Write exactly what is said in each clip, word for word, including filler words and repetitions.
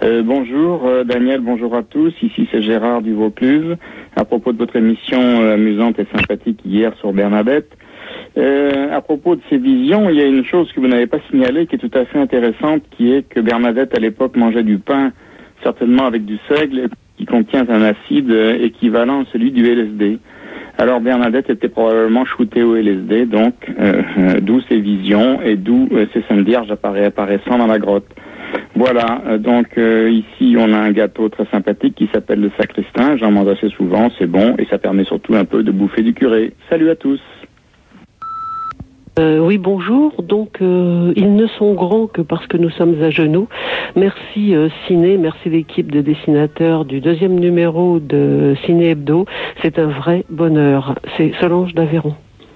Euh, bonjour euh, Daniel, bonjour à tous. Ici c'est Gérard du Vaucluse. À propos de votre émission euh, amusante et sympathique hier sur Bernadette. Euh, à propos de ces visions, il y a une chose que vous n'avez pas signalée qui est tout à fait intéressante, qui est que Bernadette à l'époque mangeait du pain, certainement avec du seigle, qui contient un acide euh, équivalent à celui du L S D. Alors Bernadette était probablement shootée au L S D, donc euh, euh, d'où ces visions et d'où euh, ces Saintes Vierges appara- apparaissant dans la grotte. Voilà, euh, donc euh, ici on a un gâteau très sympathique qui s'appelle le sacristain, j'en mange assez souvent, c'est bon et ça permet surtout un peu de bouffer du curé. Salut à tous. Euh, oui, bonjour. Donc, euh, ils ne sont grands que parce que nous sommes à genoux. Merci euh, Ciné, merci l'équipe de dessinateurs du deuxième numéro de Ciné Hebdo. C'est un vrai bonheur. C'est Solange d'Aveyron.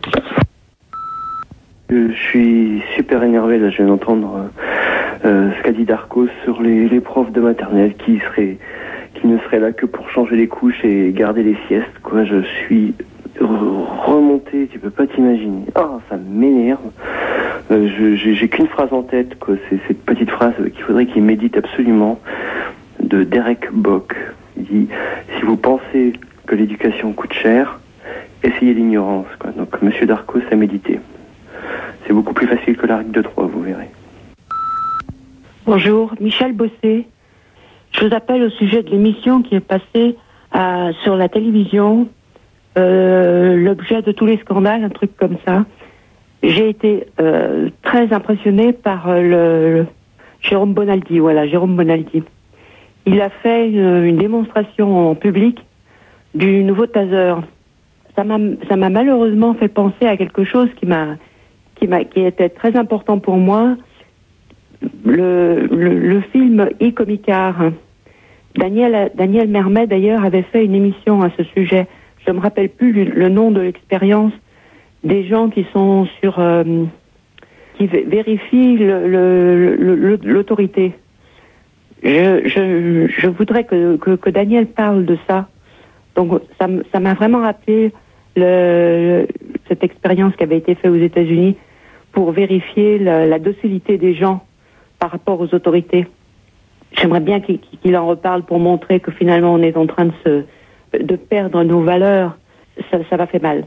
Je suis super énervé, là, je viens d'entendre euh, ce qu'a dit Darcos sur les, les profs de maternelle qui seraient, qui ne seraient là que pour changer les couches et garder les siestes, quoi. Je suis remonté, tu peux pas t'imaginer. Ah, ça m'énerve. Euh, je, j'ai, j'ai qu'une phrase en tête, quoi. C'est cette petite phrase qu'il faudrait qu'il médite absolument, de Derek Bock. Il dit, si vous pensez que l'éducation coûte cher, essayez l'ignorance, quoi. Donc, Monsieur Darcos a médité. C'est beaucoup plus facile que la règle de trois, vous verrez. Bonjour, Michel Bossé. Je vous appelle au sujet de l'émission qui est passée à, sur la télévision. Euh, l'objet de tous les scandales, un truc comme ça. J'ai été euh, très impressionnée par euh, le, le Jérôme Bonaldi, voilà, Jérôme Bonaldi. Il a fait une, une démonstration en public du nouveau taser. Ça m'a, ça m'a malheureusement fait penser à quelque chose qui m'a, qui m'a, qui était très important pour moi. Le, le, le film E-Comicar. Daniel, Daniel Mermet d'ailleurs avait fait une émission à ce sujet. Je ne me rappelle plus le, le nom de l'expérience des gens qui sont sur, euh, qui v- vérifient le, le, le, le, l'autorité. Je, je, je voudrais que, que, que Daniel parle de ça. Donc ça, ça m'a vraiment rappelé le, cette expérience qui avait été faite aux États-Unis pour vérifier la, la docilité des gens par rapport aux autorités. J'aimerais bien qu'il, qu'il en reparle pour montrer que finalement on est en train de se de perdre nos valeurs, ça, ça m'a fait mal.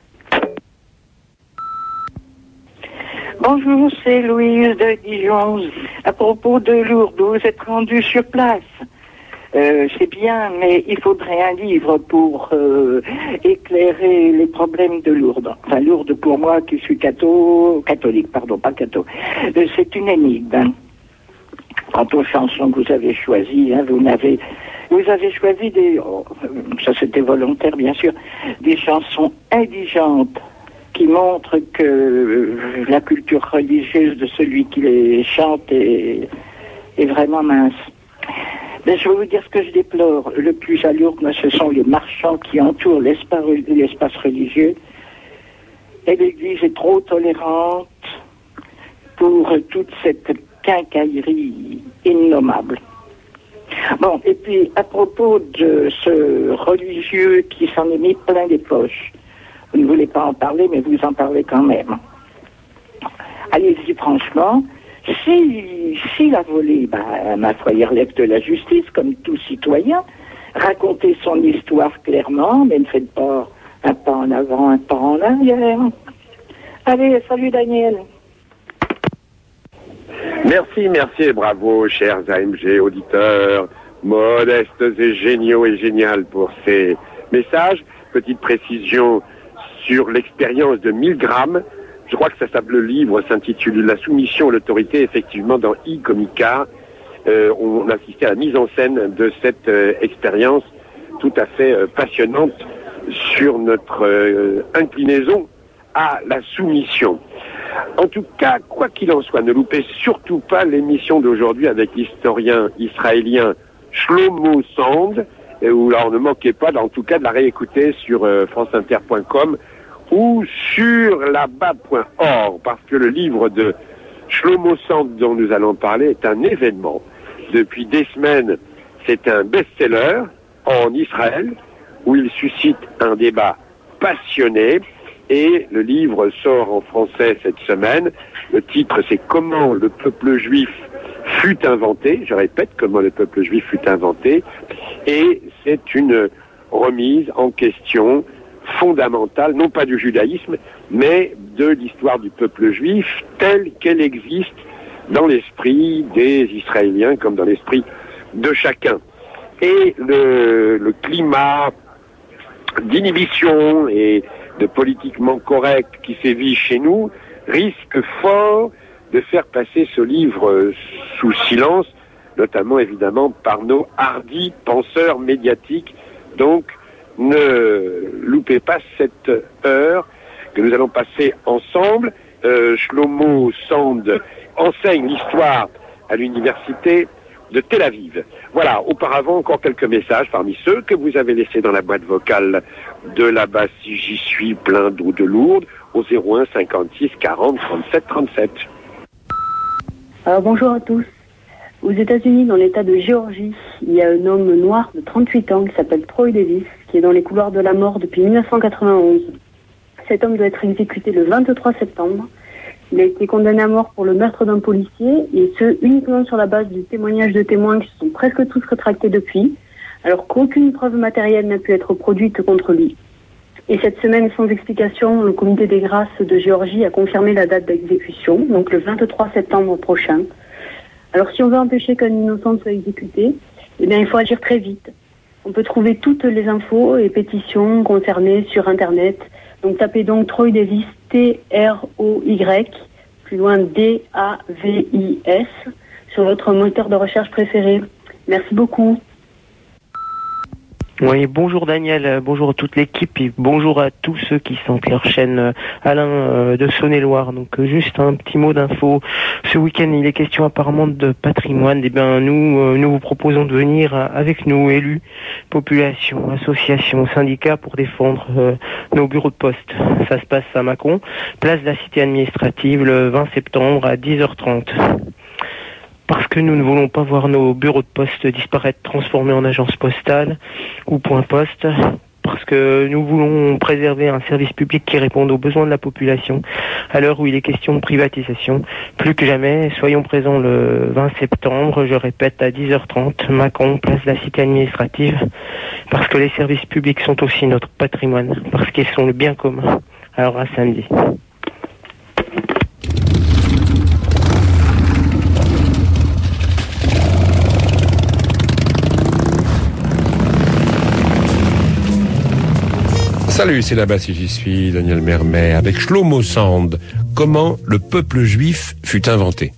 Bonjour, c'est Louise de Dijon. À propos de Lourdes, vous êtes rendu sur place. Euh, c'est bien, mais il faudrait un livre pour euh, éclairer les problèmes de Lourdes. Enfin, Lourdes pour moi, qui suis catho, catholique, pardon, pas catho. Euh, c'est une énigme. Hein. Quant aux chansons que vous avez choisies, hein, vous n'avez... Vous avez choisi des, oh, ça c'était volontaire bien sûr, des chansons indigentes qui montrent que euh, la culture religieuse de celui qui les chante est, est vraiment mince. Mais je vais vous dire ce que je déplore le plus à Lourdes, ce sont les marchands qui entourent l'espace, l'espace religieux. Et l'Église est trop tolérante pour toute cette quincaillerie innommable. Bon, et puis, à propos de ce religieux qui s'en est mis plein les poches, vous ne voulez pas en parler, mais vous en parlez quand même. Allez-y, franchement, si, s'il a volé, ben, ma foi, il relève de la justice, comme tout citoyen. Racontez son histoire clairement, mais ne faites pas un pas en avant, un pas en arrière. Allez, salut Daniel. Merci, merci et bravo, chers A M G auditeurs, modestes et géniaux et géniales pour ces messages. Petite précision sur l'expérience de Milgram. Je crois que ça s'appelle, le livre s'intitule La soumission à l'autorité. Effectivement, dans E-Comicar, euh, on assistait à la mise en scène de cette euh, expérience tout à fait euh, passionnante sur notre euh, inclinaison à la soumission. En tout cas, quoi qu'il en soit, ne loupez surtout pas l'émission d'aujourd'hui avec l'historien israélien Shlomo Sand, où là, on ne manquait pas, en tout cas, de la réécouter sur euh, france inter point com ou sur là-bas point org, parce que le livre de Shlomo Sand dont nous allons parler est un événement. Depuis des semaines, c'est un best-seller en Israël, où il suscite un débat passionné. Et le livre sort en français cette semaine. Le titre, c'est « Comment le peuple juif fut inventé, je répète, comment le peuple juif fut inventé, et c'est une remise en question fondamentale, non pas du judaïsme, mais de l'histoire du peuple juif telle qu'elle existe dans l'esprit des Israéliens comme dans l'esprit de chacun. Et le, le climat d'inhibition et de politiquement correct qui sévit chez nous risque fort de faire passer ce livre sous silence, notamment évidemment par nos hardis penseurs médiatiques. Donc, ne loupez pas cette heure que nous allons passer ensemble. Euh, Shlomo Sand enseigne l'histoire à l'université de Tel Aviv. Voilà, auparavant encore quelques messages parmi ceux que vous avez laissés dans la boîte vocale de là-bas si j'y suis plein d'eau de Lourdes au zéro un cinquante-six quarante trente-sept trente-sept. Alors bonjour à tous. Aux États-Unis, dans l'État de Géorgie, il y a un homme noir de trente-huit ans qui s'appelle Troy Davis, qui est dans les couloirs de la mort depuis mille neuf cent quatre-vingt-onze. Cet homme doit être exécuté le vingt-trois septembre. Il a été condamné à mort pour le meurtre d'un policier, et ce, uniquement sur la base du témoignage de témoins qui se sont presque tous rétractés depuis, alors qu'aucune preuve matérielle n'a pu être produite contre lui. Et cette semaine, sans explication, le comité des grâces de Géorgie a confirmé la date d'exécution, donc le vingt-trois septembre prochain. Alors si on veut empêcher qu'un innocent soit exécuté, eh bien il faut agir très vite. On peut trouver toutes les infos et pétitions concernées sur Internet. Donc tapez donc Troy Davis, T R O Y, plus loin D A V I S, sur votre moteur de recherche préféré. Merci beaucoup. Oui, bonjour Daniel, bonjour à toute l'équipe et bonjour à tous ceux qui sentent leur chaîne. Alain euh, de Saône-et-Loire. Donc euh, juste un petit mot d'info. Ce week-end, il est question apparemment de patrimoine. Eh bien, nous, euh, nous vous proposons de venir avec nous, élus, population, associations, syndicats, pour défendre euh, nos bureaux de poste. Ça se passe à Mâcon, place de la cité administrative, le vingt septembre à dix heures trente. Parce que nous ne voulons pas voir nos bureaux de poste disparaître, transformés en agences postales ou points poste, parce que nous voulons préserver un service public qui réponde aux besoins de la population. À l'heure où il est question de privatisation, plus que jamais, soyons présents le vingt septembre, je répète, à dix heures trente, Mâcon, place de la cité administrative, parce que les services publics sont aussi notre patrimoine, parce qu'ils sont le bien commun. Alors à samedi. Salut, c'est là-bas si j'y suis, Daniel Mermet, avec Shlomo Sand. Comment le peuple juif fut inventé.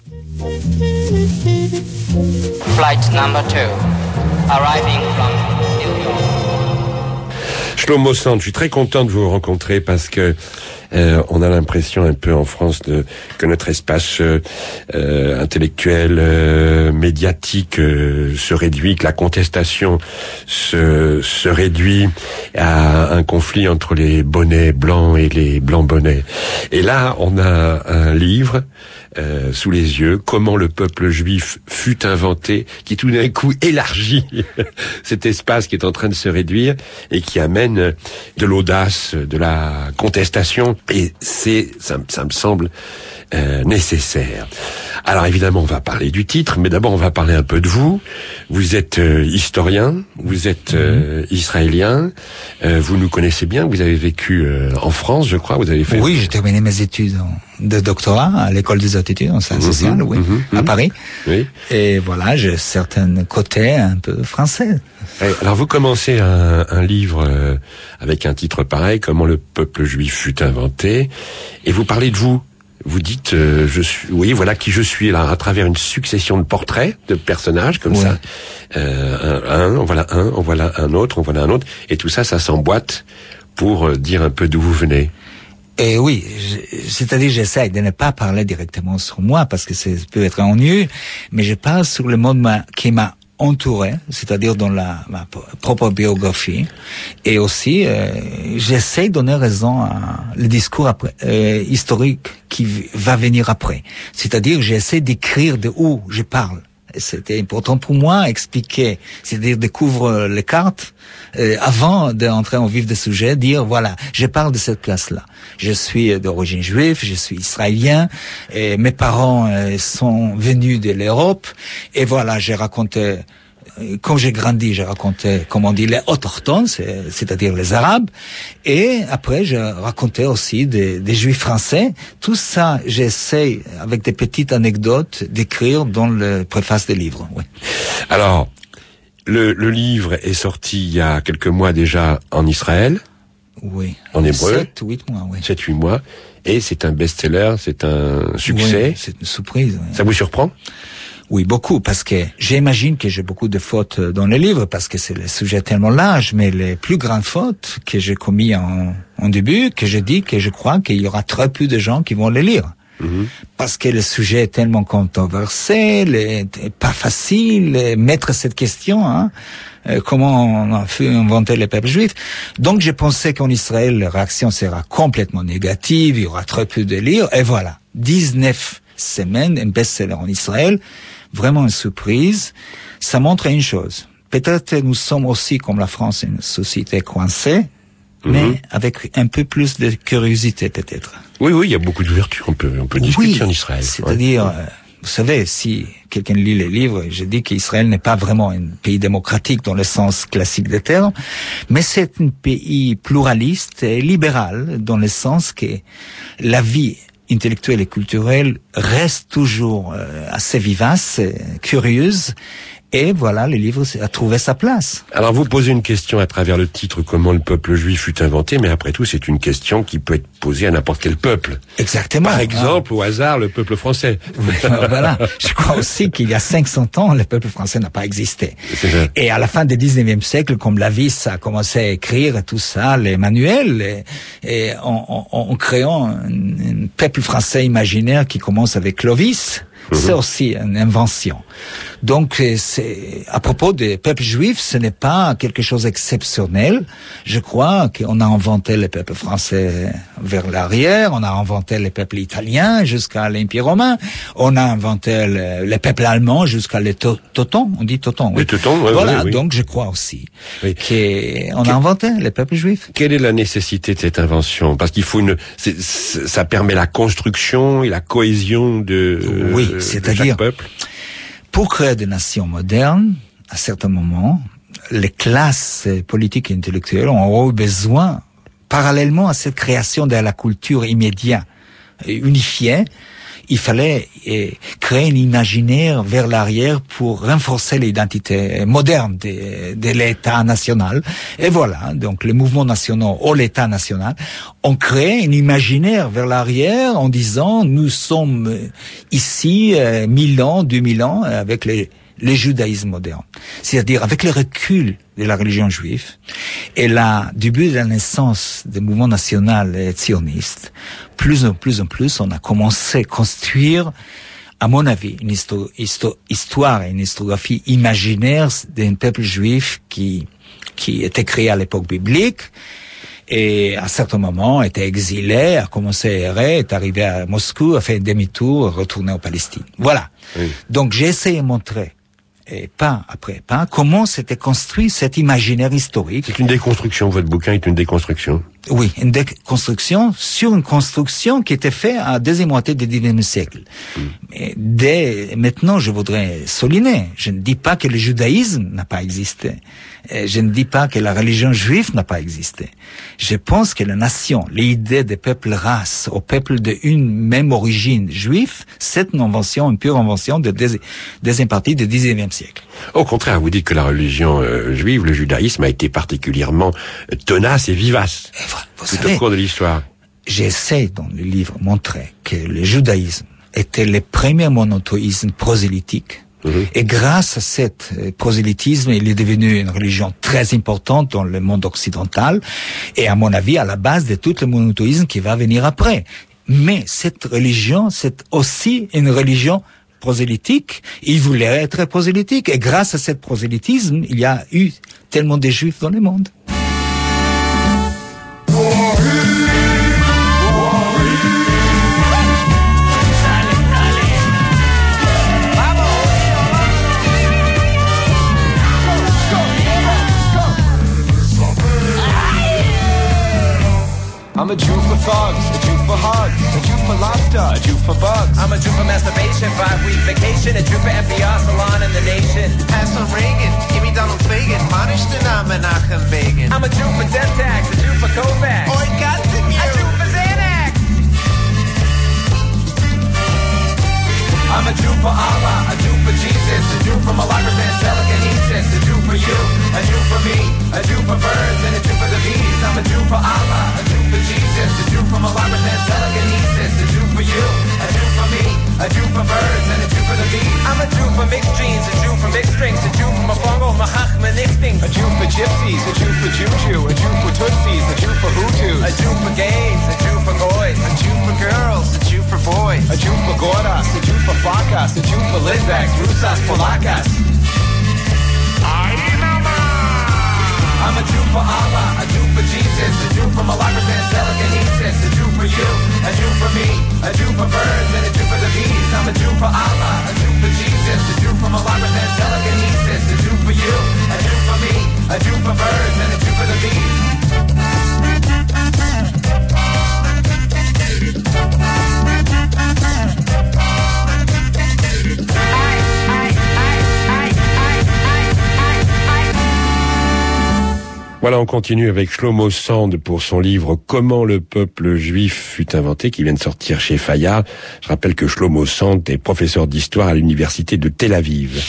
Flight number two, arriving from New York. Shlomo Sand, je suis très content de vous rencontrer parce que Euh, on a l'impression un peu en France de, que notre espace euh, euh, intellectuel, euh, médiatique euh, se réduit, que la contestation se, se réduit à un conflit entre les bonnets blancs et les blancs bonnets. Et là, on a un livre euh, sous les yeux, Comment le peuple juif fut inventé, qui tout d'un coup élargit cet espace qui est en train de se réduire et qui amène de l'audace, de la contestation. Et c'est, ça, ça me semble euh, nécessaire. Alors évidemment, on va parler du titre, mais d'abord on va parler un peu de vous. Vous êtes euh, historien, vous êtes euh, israélien, euh, vous nous connaissez bien, vous avez vécu euh, en France, je crois, vous avez fait... Oui, j'ai terminé mes études de doctorat à l'école des hautes études en sciences sociales, mmh, oui, mmh, à Paris. Oui. Et voilà, j'ai certains côtés un peu français. Alors vous commencez un, un livre euh, avec un titre pareil, Comment le peuple juif fut inventé, et vous parlez de vous. Vous dites, euh, je suis, oui, voilà qui je suis là, à travers une succession de portraits de personnages comme ouais. ça. Euh, un, un, on voilà un, on voilà un autre, on voilà un autre, et tout ça, ça s'emboîte pour euh, dire un peu d'où vous venez. Et oui, c'est-à-dire j'essaie de ne pas parler directement sur moi parce que ça peut être ennuyeux, mais je parle sur le monde qui m'a entouré, c'est-à-dire dans la ma propre biographie, et aussi euh, j'essaie de donner raison à le discours après, euh, historique qui va venir après. C'est-à-dire j'essaie d'écrire de où je parle. c'était important pour moi expliquer, c'est-à-dire découvrir les cartes euh, avant d'entrer en vif du sujet, dire voilà, je parle de cette place-là. Je suis d'origine juive, je suis israélien, et mes parents euh, sont venus de l'Europe, et voilà, j'ai raconté. Quand j'ai grandi, j'ai raconté, comme on dit, les autochtones, c'est, c'est-à-dire les Arabes. Et après, j'ai raconté aussi des, des Juifs français. Tout ça, j'essaie, avec des petites anecdotes, d'écrire dans le préface des livres. Oui. Alors, le, le livre est sorti il y a quelques mois déjà en Israël. Oui. En hébreu. Sept, huit mois, oui. Sept, huit mois. Et c'est un best-seller, c'est un succès. Oui, c'est une surprise. Oui. Ça vous surprend? Oui, beaucoup, parce que j'imagine que j'ai beaucoup de fautes dans le livre, parce que c'est le sujet tellement large, mais les plus grandes fautes que j'ai commises en, en début, que je dis que je crois qu'il y aura très peu de gens qui vont le lire. Mmh. Parce que le sujet est tellement controversé, les, pas facile, les, mettre cette question, hein, euh, comment on a fait inventer le peuple juif. Donc je pensais qu'en Israël, la réaction sera complètement négative, il y aura très peu de lire, et voilà, dix-neuf semaines, un best-seller en Israël, vraiment une surprise. Ça montre une chose. Peut-être nous sommes aussi, comme la France, une société coincée, mmh. mais avec un peu plus de curiosité, peut-être. Oui, oui, il y a beaucoup d'ouverture. On peut, on peut discuter oui, en Israël. C'est-à-dire, ouais. euh, vous savez, si quelqu'un lit les livres, je dis qu'Israël n'est pas vraiment un pays démocratique dans le sens classique des termes, mais c'est un pays pluraliste et libéral dans le sens que la vie intellectuelle et culturelle reste toujours euh, assez vivace, euh, curieuse, et voilà, le livre a trouvé sa place. Alors vous posez une question à travers le titre, comment le peuple juif fut inventé, mais après tout c'est une question qui peut être posée à n'importe quel peuple. Exactement. Par exemple, ah. au hasard, le peuple français. Voilà, je crois aussi qu'il y a cinq cents ans, le peuple français n'a pas existé. Et à la fin du dix-neuvième siècle, comme la Vis a commencé à écrire tout ça, les manuels, et, et en, en, en créant un, un peuple français imaginaire qui commence avec Clovis, mmh. c'est aussi une invention. Donc, c'est, à propos des peuples juifs, ce n'est pas quelque chose d'exceptionnel. Je crois qu'on a inventé le peuple français vers l'arrière, on a inventé le peuple italien jusqu'à l'Empire romain, on a inventé le, le peuple allemand jusqu'à les Teutons, on dit Teutons, oui. Les Teutons, ouais, voilà, oui, oui. Donc je crois aussi oui. qu'on a inventé le peuple juif. Quelle est la nécessité de cette invention? Parce qu'il faut une, c'est, ça permet la construction et la cohésion de, oui, de c'est-à-dire, chaque peuple. Pour créer des nations modernes, à certains moments, les classes politiques et intellectuelles ont eu besoin, parallèlement à cette création de la culture immédiate, unifiée, il fallait eh, créer un imaginaire vers l'arrière pour renforcer l'identité moderne de, de l'État national. Et voilà, donc les mouvements nationaux ou l'État national ont créé un imaginaire vers l'arrière en disant nous sommes ici euh, mille ans, deux mille ans avec les le judaïsme moderne. C'est-à-dire avec le recul de la religion juive et la début de la naissance des mouvements nationaux et sionistes, plus en plus en plus, on a commencé à construire, à mon avis, une histo- histo- histoire et une historiographie imaginaire d'un peuple juif qui, qui était créé à l'époque biblique, et à certains moments était exilé, a commencé à errer, est arrivé à Moscou, a fait un demi-tour, retourné en Palestine. Voilà. Oui. Donc j'ai essayé de montrer, et pas après pas, comment s'était construit cet imaginaire historique. C'est une déconstruction, votre bouquin est une déconstruction. Oui, une déconstruction sur une construction qui était faite à la deuxième moitié du dix-neuvième siècle. Mmh. Mais dès maintenant, je voudrais souligner, je ne dis pas que le judaïsme n'a pas existé. Je ne dis pas que la religion juive n'a pas existé. Je pense que la nation, l'idée des peuples races au peuple d'une même origine juive, c'est une invention, une pure invention de deuxi- deuxième partie du dix-neuvième siècle. Au contraire, vous dites que la religion euh, juive, le judaïsme, a été particulièrement tenace et vivace et voilà, vous tout savez, au cours de l'histoire. J'essaie dans le livre de montrer que le judaïsme était le premier monothéisme prosélytique. Mmh. Et grâce à cet prosélytisme, il est devenu une religion très importante dans le monde occidental et à mon avis à la base de tout le monothéisme qui va venir après. Mais cette religion, c'est aussi une religion prosélytique. Il voulait être prosélytique et grâce à ce prosélytisme, il y a eu tellement de juifs dans le monde. I'm a Jew for thugs, a Jew for hugs, a Jew for lobster, a Jew for bugs. I'm a Jew for masturbation, five-week vacation, a Jew for F B I salon in the nation. Pass on Reagan, give me Donald Fagan, Manish Denam Menachem Begin. I'm a Jew for Zemtax, a Jew for Kovacs. Oi, got the new. A Jew for Xanax. I'm a Jew for Allah, a Jew for Jesus, a Jew for Malakas and telekinesis, a Jew for you, a Jew for me, a Jew for birds and a Jew for the bees. I'm a Jew for Allah, a Jew for Jesus, a Jew for Malakas and telekinesis, a Jew for you, a Jew for me, a Jew for birds and a Jew for the bees. I'm a Jew for mixed genes, a Jew for mixed strings, a Jew for Mafongo, Mahachma, Nixtings. A Jew for gypsies, a Jew for juju, a Jew for tootsies, a Jew for Hutus. A Jew for gays, a Jew for goys, a Jew for girls, a Jew for boys. A Jew for Gordas, a Jew for Fakas, a Jew for Lindbags, Rusas, Polakas. I'm a Jew for Allah, a Jew for Jesus, a Jew for Malakas and telekinesis, a Jew for you, a Jew for me, a Jew for birds and a Jew for the bees. I'm a Jew for Allah, a Jew for Jesus, a Jew for Malakas and telekinesis, a Jew for you, a Jew for me, a Jew for birds and a Jew for the bees. Voilà, on continue avec Shlomo Sand pour son livre « Comment le peuple juif fut inventé » qui vient de sortir chez Fayard. Je rappelle que Shlomo Sand est professeur d'histoire à l'université de Tel Aviv.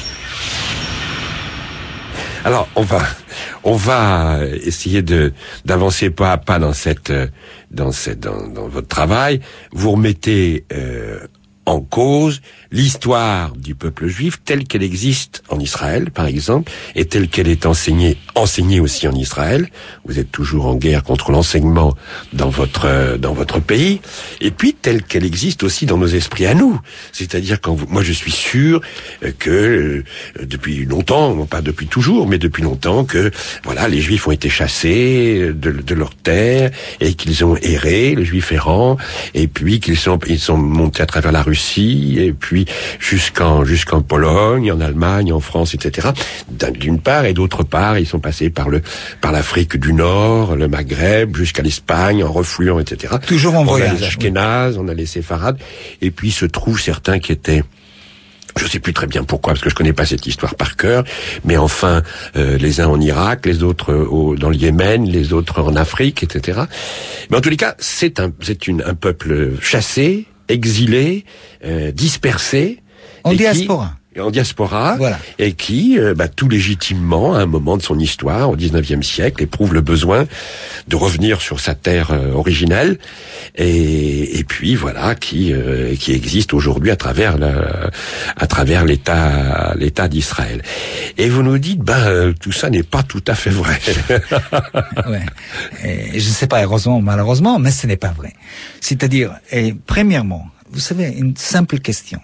Alors, on va, on va essayer de d'avancer pas à pas dans cette, dans cette, dans, dans votre travail. Vous remettez euh, en cause l'histoire du peuple juif telle qu'elle existe en Israël, par exemple, et telle qu'elle est enseignée, enseignée aussi en Israël. Vous êtes toujours en guerre contre l'enseignement dans votre dans votre pays, et puis telle qu'elle existe aussi dans nos esprits à nous. C'est-à-dire quand vous, moi je suis sûr que euh, depuis longtemps, non pas depuis toujours, mais depuis longtemps, que voilà, les Juifs ont été chassés de, de leur terre et qu'ils ont erré, le Juif errant, et puis qu'ils sont ils sont montés à travers la Russie, et puis jusqu'en jusqu'en Pologne, en Allemagne, en France, et cetera. D'une part, et d'autre part, ils sont passés par le par l'Afrique du Nord, le Maghreb, jusqu'à l'Espagne, en refluant, et cetera. Toujours en voyage. On a les Ashkénazes, on a les Séfarades, et puis se trouvent certains qui étaient, je sais plus très bien pourquoi, parce que je connais pas cette histoire par cœur, mais enfin, euh, les uns en Irak, les autres euh, au, dans le Yémen, les autres en Afrique, et cetera. Mais en tous les cas, c'est un c'est une un peuple chassé, exilé, euh, dispersé. En diaspora. Qui, en diaspora. Voilà. Et qui, euh, bah, tout légitimement, à un moment de son histoire, au dix-neuvième siècle, éprouve le besoin de revenir sur sa terre euh, originelle. Et, et puis, voilà, qui, euh, qui existe aujourd'hui à travers la, à travers l'État, l'État d'Israël. Et vous nous dites, ben, euh, tout ça n'est pas tout à fait vrai. Ouais. Et je ne sais pas, heureusement ou malheureusement, mais ce n'est pas vrai. C'est-à-dire, et, premièrement, vous savez, une simple question.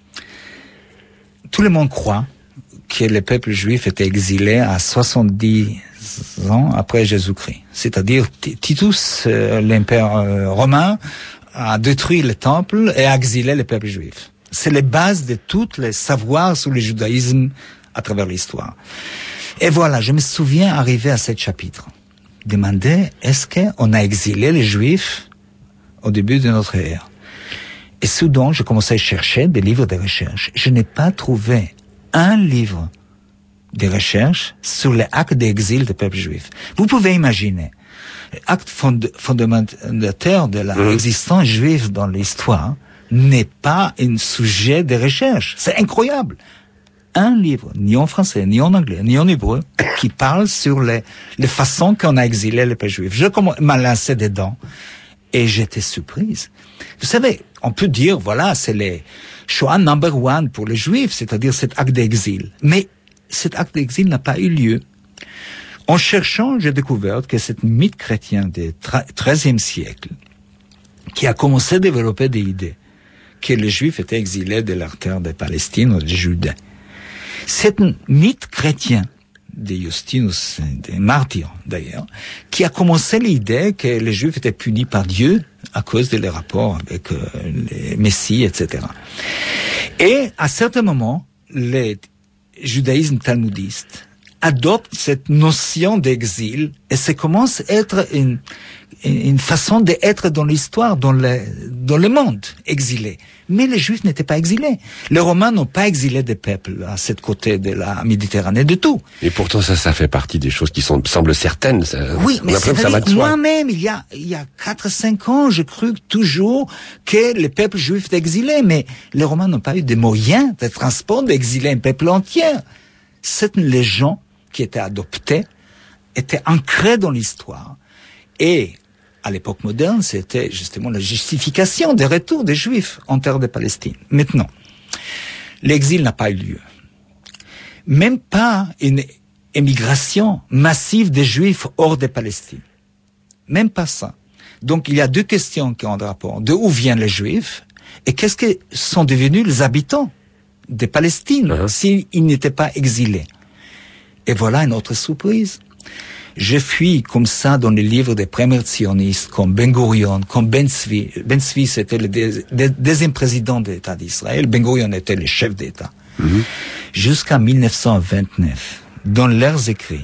Tout le monde croit que le peuple juif était exilé à soixante-dix ans après Jésus-Christ. C'est-à-dire, Titus, euh, l'empereur euh, romain, a détruit le temple et a exilé le peuple juif. C'est les bases de tous les savoirs sur le judaïsme à travers l'histoire. Et voilà, je me souviens arriver à ce chapitre. Demander, est-ce qu'on a exilé les juifs au début de notre ère? Et soudain, je commençais à chercher des livres de recherche. Je n'ai pas trouvé un livre de recherche sur les actes d'exil du peuple juif. Vous pouvez imaginer, l'acte fond- fondateur de l'existence mmh. juive dans l'histoire n'est pas un sujet de recherche. C'est incroyable. Un livre, ni en français, ni en anglais, ni en hébreu, qui parle sur les, les façons qu'on a exilé le peuple juif. Je m'a lancé dedans. Et j'étais surprise. Vous savez, on peut dire, voilà, c'est les Shoah number one pour les Juifs, c'est-à-dire cet acte d'exil. Mais cet acte d'exil n'a pas eu lieu. En cherchant, j'ai découvert que cet mythe chrétien du treizième siècle, qui a commencé à développer des idées, que les Juifs étaient exilés de leur terre de Palestine ou de Judée. Cet mythe chrétien de Justinus, des martyrs d'ailleurs, qui a commencé l'idée que les Juifs étaient punis par Dieu à cause de leurs rapports avec euh, les Messies, et cetera. Et à certains moments, le judaïsme talmudiste adoptent cette notion d'exil et ça commence à être une, une façon d'être dans l'histoire, dans le, dans le monde exilé. Mais les Juifs n'étaient pas exilés. Les Romains n'ont pas exilé des peuples à cette côté de la Méditerranée du tout. Et pourtant, ça, ça fait partie des choses qui sont, semblent certaines. Ça, oui, mais c'est ça vrai, moi-même, il y a, il y a quatre, cinq ans, je crus toujours que les peuples juifs étaient exilés, mais les Romains n'ont pas eu des moyens de transport d'exiler un peuple entier. C'est les gens qui étaient adoptés, étaient ancrés dans l'histoire. Et, à l'époque moderne, c'était justement la justification des retours des Juifs en terre de Palestine. Maintenant, l'exil n'a pas eu lieu. Même pas une émigration massive des Juifs hors de Palestine. Même pas ça. Donc, il y a deux questions qui ont un rapport. De où viennent les Juifs et qu'est-ce que sont devenus les habitants de Palestine uh-huh. s'ils n'étaient pas exilés. Et voilà une autre surprise. Je fuis comme ça dans les livres des premiers sionistes comme Ben Gurion, comme Ben Tzvi. Ben Tzvi, c'était le dé- dé- deuxième président de l'État d'Israël. Ben Gurion était le chef d'État. Mm-hmm. Jusqu'à dix-neuf cent vingt-neuf, dans leurs écrits,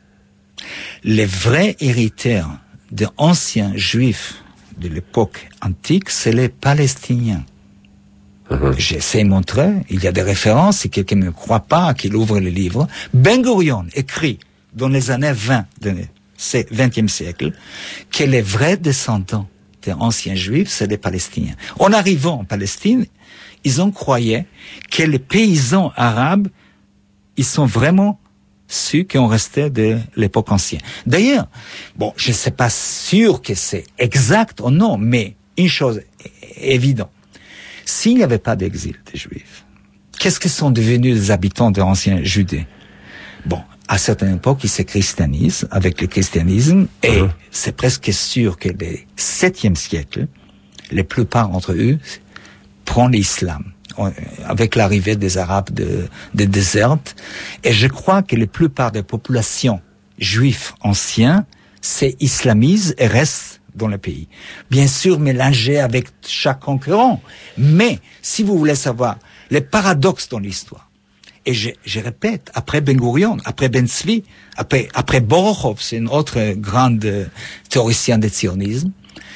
les vrais héritiers des anciens juifs de l'époque antique, c'est les Palestiniens. Mm-hmm. J'essaie de montrer, il y a des références, si quelqu'un ne me croit pas, qu'il ouvre le livre. Ben Gurion écrit dans les années vingt du vingtième siècle, que les vrais descendants des anciens juifs, c'est les Palestiniens. En arrivant en Palestine, ils ont croyé que les paysans arabes, ils sont vraiment ceux qui ont resté de l'époque ancienne. D'ailleurs, bon, je ne sais pas sûr que c'est exact ou non, mais une chose est évidente. S'il n'y avait pas d'exil des juifs, qu'est-ce que sont devenus les habitants des anciens Judées? Bon, à certaines époques, ils se christianisent avec le christianisme et uh-huh. c'est presque sûr que le septième siècle, la plupart d'entre eux prennent l'islam avec l'arrivée des Arabes de, de désert. Et je crois que la plupart des populations juives anciennes s'islamisent et restent dans le pays. Bien sûr, mélangés avec chaque concurrent. Mais, si vous voulez savoir les paradoxes dans l'histoire, et je, je répète, après Ben Gurion, après Ben Tzvi, après, après Borochov, c'est une autre grande euh, théoricien du sionisme,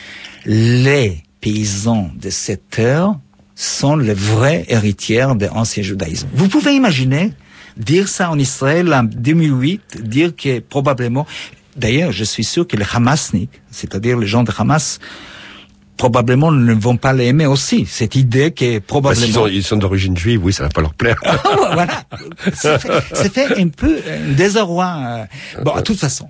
les paysans de cette terre sont les vrais héritiers de l'ancien judaïsme. Vous pouvez imaginer dire ça en Israël en deux mille huit, dire que probablement, d'ailleurs, je suis sûr que les Hamasniks, c'est-à-dire les gens de Hamas, probablement ne vont pas l'aimer aussi. Cette idée que probablement... Parce qu'ils ont, ils sont d'origine juive, oui, ça va pas leur plaire. Voilà. C'est fait, c'est fait un peu un désarroi. Bon, de toute façon,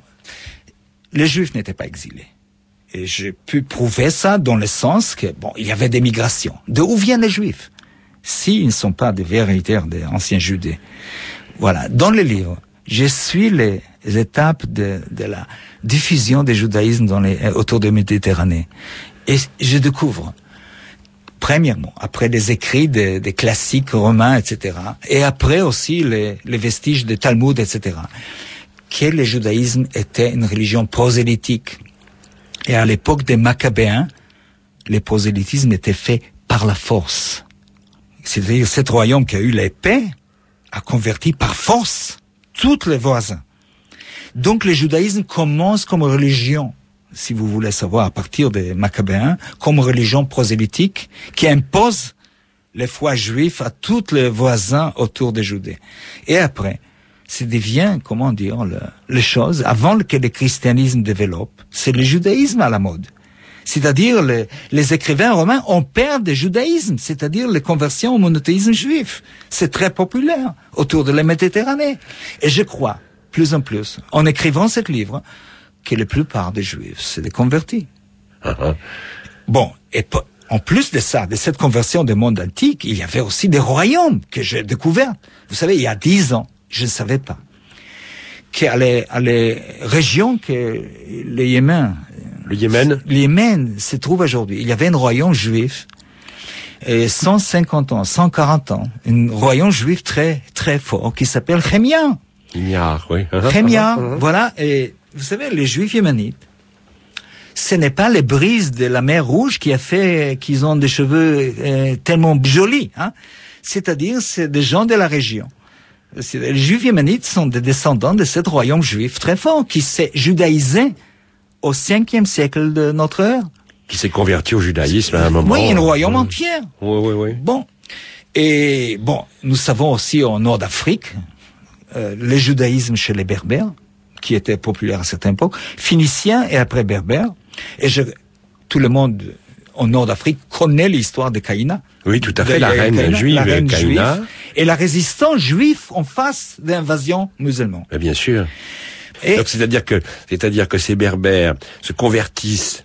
les Juifs n'étaient pas exilés. Et j'ai pu prouver ça dans le sens que, bon, il y avait des migrations. De où viennent les Juifs? S'ils ne sont pas des véritaires des anciens Judées. Voilà. Dans le livre, je suis les étapes de, de la diffusion du judaïsme dans les, autour de la Méditerranée. Et je découvre, premièrement, après les écrits des, des classiques romains, et cetera, et après aussi les, les vestiges de Talmud, et cetera, que le judaïsme était une religion prosélytique. Et à l'époque des Maccabéens, le prosélytisme était fait par la force. C'est-à-dire, cet royaume qui a eu l'épée a converti par force tous les voisins. Donc, le judaïsme commence comme religion, si vous voulez savoir, à partir des Maccabéens, comme religion prosélytique qui impose les foi juifs à tous les voisins autour des Judées. Et après, ça devient, comment dire, le, les choses, avant que le christianisme développe, c'est le judaïsme à la mode. C'est-à-dire, les, les écrivains romains ont perdu le judaïsme, c'est-à-dire les conversions au monothéisme juif. C'est très populaire autour de la Méditerranée. Et je crois, plus en plus, en écrivant ce livre, que la plupart des Juifs se sont convertis. Uh-huh. Bon, et en plus de ça, de cette conversion du monde antique, il y avait aussi des royaumes que j'ai découverts. Vous savez, il y a dix ans, je ne savais pas qu'à les, à les régions que le Yémen, le Yémen, le Yémen se trouve aujourd'hui. Il y avait un royaume juif, et cent cinquante ans, cent quarante ans, un royaume juif très très fort qui s'appelle Chémia. Chémia, oui. Chémia, voilà. Et vous savez, les Juifs yéménites, ce n'est pas les brises de la mer Rouge qui a fait qu'ils ont des cheveux euh, tellement jolis, hein. C'est-à-dire, c'est des gens de la région. Les Juifs yéménites sont des descendants de ce royaume juif très fort qui s'est judaïsé au cinquième siècle de notre ère. Qui s'est converti au judaïsme à un moment. Oui, un royaume euh, entier. Oui, oui, oui. Bon. Et bon, nous savons aussi au nord d'Afrique, euh, le judaïsme chez les Berbères, qui était populaire à cette époque, phénicien et après berbère. Et je, tout le monde au nord d'Afrique connaît l'histoire de Caïna. Oui, tout à fait, de la reine Caïna, juive, la reine Caïna. juive, et la résistance juive en face de l'invasion musulmane. Mais bien sûr. Et donc c'est-à-dire que, c'est-à-dire que ces berbères se convertissent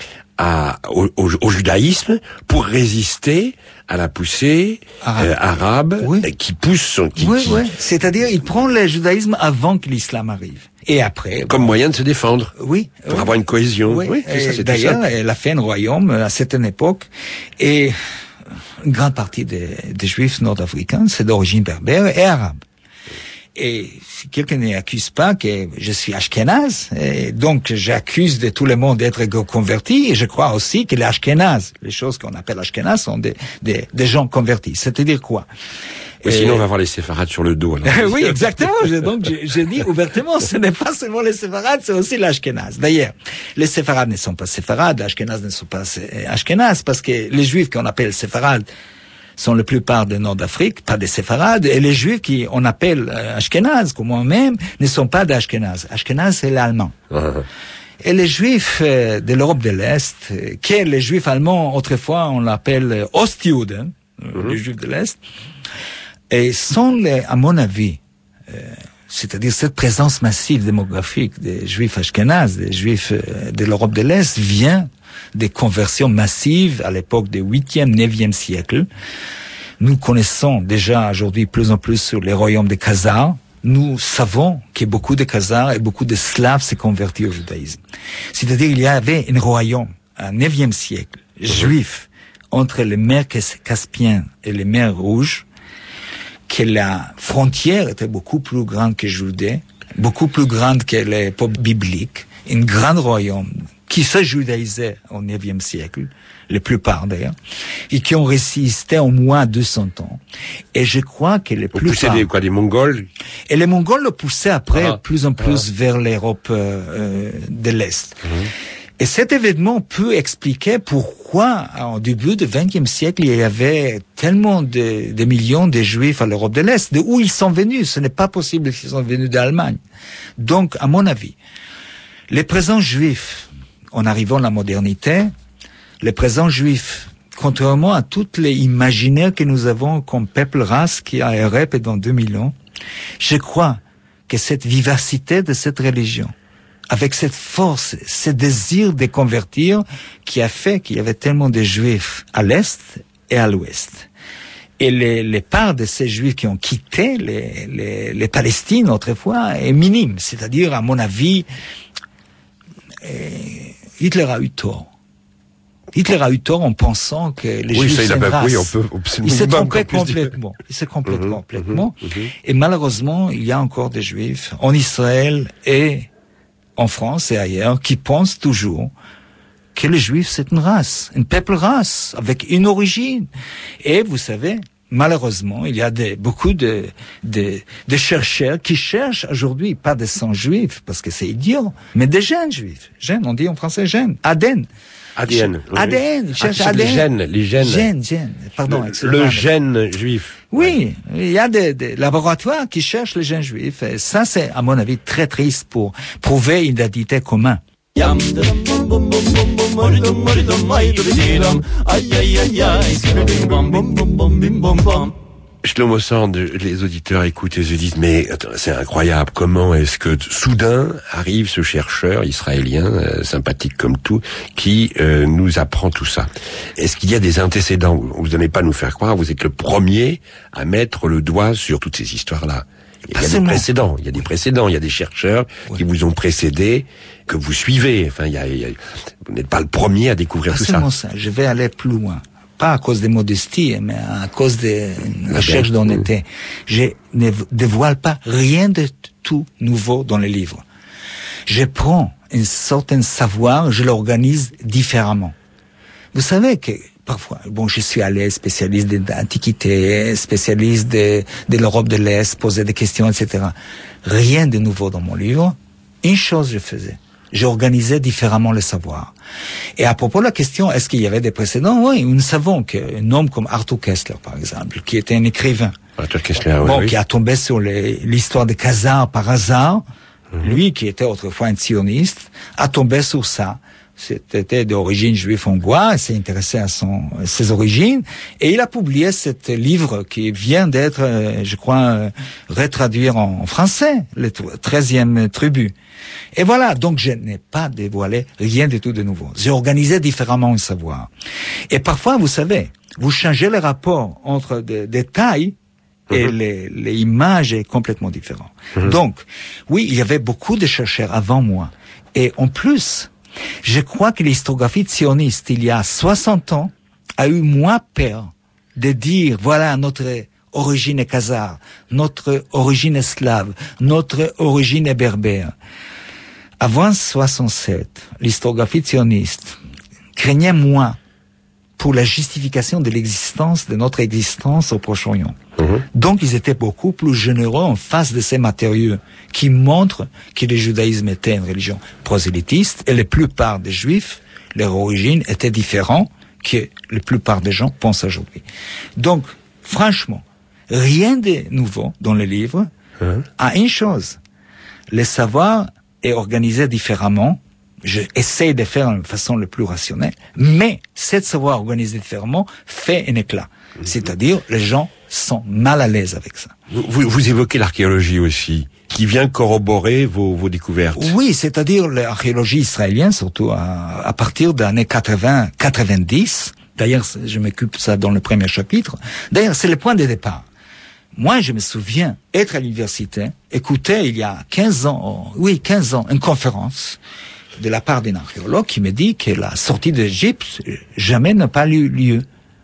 à, au, au, au judaïsme pour résister à la poussée arabe, euh, arabe oui. qui pousse son... Qui, oui, qui... oui. C'est-à-dire, il prend le judaïsme avant que l'islam arrive. Et après... Comme bon, moyen de se défendre. Oui. Pour oui. avoir une cohésion. Oui, oui c'est ça, c'est d'ailleurs, ça. elle a fait un royaume à cette époque. Et une grande partie des, des juifs nord-africains, c'est d'origine berbère et arabe. Et si quelqu'un n'accuse pas que je suis ashkénaze, et donc j'accuse de tout le monde d'être converti, et je crois aussi que les ashkénazes, les choses qu'on appelle ashkénazes, sont des, des, des gens convertis. C'est-à-dire quoi? Oui, et... Sinon, on va avoir les séfarades sur le dos. Alors. Oui, exactement. Je, donc, je, je dis ouvertement, ce n'est pas seulement les séfarades, c'est aussi l'ashkénaze. D'ailleurs, les séfarades ne sont pas séfarades, les ashkénazes ne sont pas ashkénazes, parce que les juifs qu'on appelle séfarades sont la plupart du nord d'Afrique, pas des séfarades, et les juifs qui on appelle euh, ashkénazes, comme moi-même, ne sont pas d'ashkénazes. Ashkénazes, c'est l'allemand. Uh-huh. Et les juifs euh, de l'Europe de l'Est, euh, qui les juifs allemands, autrefois, on l'appelle euh, Ostjuden, euh, uh-huh. les juifs de l'Est, et sont, les, à mon avis, euh, c'est-à-dire cette présence massive démographique des juifs ashkénazes, des juifs euh, de l'Europe de l'Est, vient des conversions massives à l'époque du huitième, neuvième siècle. Nous connaissons déjà aujourd'hui plus en plus sur les royaumes des Khazars. Nous savons que beaucoup de Khazars et beaucoup de Slaves s'est convertis au judaïsme. C'est-à-dire il y avait un royaume, au neuvième siècle, juif, entre les mers Caspiennes et les mers Rouges, que la frontière était beaucoup plus grande que Judée, beaucoup plus grande que l'époque biblique, un grand royaume qui se judaïsait au neuvième siècle, la plupart d'ailleurs, et qui ont résisté au moins deux cents ans. Et je crois que les plus poussaient des quoi, des Mongols. Et les Mongols le poussaient après ah, plus en plus ah. vers l'Europe euh, de l'Est. Mmh. Et cet événement peut expliquer pourquoi, au début du vingtième siècle, il y avait tellement de, de millions de Juifs à l'Europe de l'Est. De où ils sont venus? Ce n'est pas possible qu'ils sont venus d'Allemagne. Donc, à mon avis, les présents Juifs, en arrivant à la modernité, les présents Juifs, contrairement à toutes les imaginaires que nous avons comme peuple race qui a erré pendant deux mille ans, je crois que cette vivacité de cette religion, avec cette force, ce désir de convertir, qui a fait qu'il y avait tellement de Juifs à l'Est et à l'Ouest. Et les, les parts de ces Juifs qui ont quitté les, les, les Palestines autrefois est minime. C'est-à-dire, à mon avis, Hitler a eu tort. Hitler a eu tort en pensant que les oui, Juifs c'est une pas, race. Oui, on peut, on peut, il s'est trompé complètement. Il s'est trompé mmh, complètement. Mmh, mmh. Et malheureusement, il y a encore des Juifs en Israël et en France et ailleurs qui pensent toujours que les Juifs c'est une race, une peuple race avec une origine. Et vous savez, malheureusement, il y a des, beaucoup de, de, de chercheurs qui cherchent aujourd'hui, pas des sang juifs, parce que c'est idiot, mais des gènes juifs. Gènes, on dit en français gènes. A D N. A D N. Oui. A D N, ils cherchent ah, A D N. Les gènes, les gènes. Gènes, gènes. Pardon, le, le gène juif. Oui, il y a des, des laboratoires qui cherchent les gènes juifs. Et ça, c'est, à mon avis, très triste pour prouver une identité commune. Shlomo Sand, les auditeurs écoutent et se disent mais attends, c'est incroyable, comment est-ce que soudain arrive ce chercheur israélien, euh, sympathique comme tout, qui euh, nous apprend tout ça? Est-ce qu'il y a des antécédents? Vous n'allez pas nous faire croire, vous êtes le premier à mettre le doigt sur toutes ces histoires-là. Il y a des précédents, il y a des précédents, il y a des chercheurs oui. qui vous ont précédé, que vous suivez. Enfin, il y a, il y a, vous n'êtes pas le premier à découvrir pas tout ça. ça. Je vais aller plus loin. Pas à cause de modestie, mais à cause de la recherche d'honnêteté. Je ne dévoile pas rien de tout nouveau dans les livres. Je prends un certain savoir, je l'organise différemment. Vous savez que parfois. Bon, je suis allé spécialiste de l'Antiquité, spécialiste de, de l'Europe de l'Est, poser des questions, et cetera. Rien de nouveau dans mon livre. Une chose je faisais. J'organisais différemment le savoir. Et à propos de la question, est-ce qu'il y avait des précédents? Oui, nous savons qu'un homme comme Arthur Koestler, par exemple, qui était un écrivain, Arthur Koestler, oui, bon, oui. qui a tombé sur les, l'histoire de Khazar par hasard, mmh. lui qui était autrefois un sioniste, a tombé sur ça. C'était d'origine juive hongroise, s'est intéressé à son, ses origines, et il a publié ce livre qui vient d'être, je crois, retraduit en français, le treizième tribu. Et voilà, donc je n'ai pas dévoilé rien du tout de nouveau. J'ai organisé différemment le savoir. Et parfois, vous savez, vous changez le rapport entre des détails et mmh. les, les images est complètement différent. Mmh. Donc, oui, il y avait beaucoup de chercheurs avant moi. Et en plus, je crois que l'historiographie sioniste, il y a soixante ans, a eu moins peur de dire, voilà, notre origine est khazare, notre origine est slave, notre origine est berbère. Avant soixante-sept, l'historiographie sioniste craignait moins pour la justification de l'existence, de notre existence au Proche-Orient. Mmh. Donc, ils étaient beaucoup plus généreux en face de ces matériaux qui montrent que le judaïsme était une religion prosélytiste et la plupart des juifs, leur origine était différente que la plupart des gens pensent aujourd'hui. Donc, franchement, rien de nouveau dans le livre, mmh. à une chose, le savoir est organisé différemment. Je essaie de faire de façon la plus rationnelle, mais cette savoir organisé différemment fait un éclat. Mmh. C'est-à-dire, les gens sont mal à l'aise avec ça. Vous, vous évoquez l'archéologie aussi, qui vient corroborer vos, vos découvertes. Oui, c'est-à-dire l'archéologie israélienne, surtout à, à partir des années quatre-vingts quatre-vingt-dix. D'ailleurs, je m'occupe de ça dans le premier chapitre. D'ailleurs, c'est le point de départ. Moi, je me souviens être à l'université, écouter il y a quinze ans, oui, quinze ans, une conférence de la part d'un archéologue qui me dit que la sortie d'Égypte jamais n'a pas eu lieu.